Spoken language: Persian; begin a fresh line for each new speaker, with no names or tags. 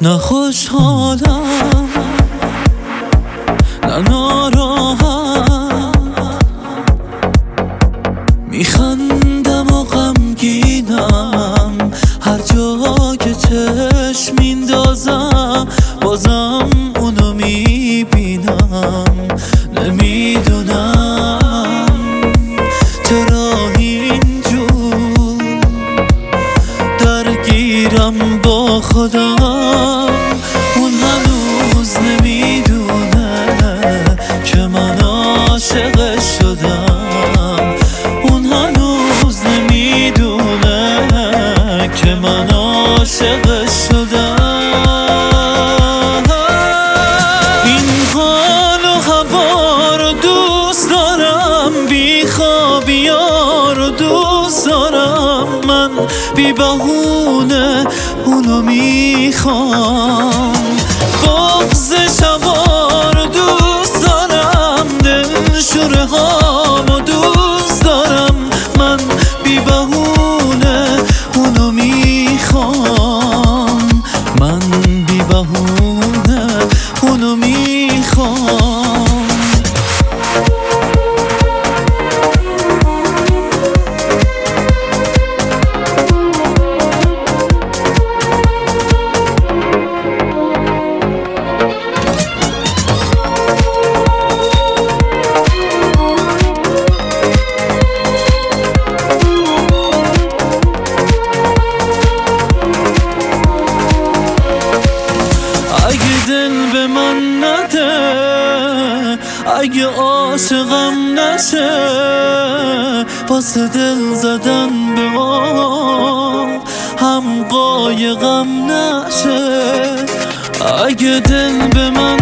نه خوشحالم نه ناراحت، میخندم و غمگینم، هر جا که چشم میندازم بازم اونو میبینم. نمیدونم چرا اینجور درگیرم با خودم. اون هنوز نمیدونه که من عاشقش شدم. اون هنوز نمیدونه که من عاشقش شدم. این حال و هوا رو دوست دارم، بی خوابی‌ها رو دوست دارم، من بی بهونه اونو میخوام. بغض شبا رو دوست دارم، دلشوره هامو دوست دارم، من بی بهونه اونو میخوام. من بی بهونه اونو میخوام. دل به من نده، اگه عاشقم نشه، واسه دل زدن به ما هم قایقم نشه. اگه دل به من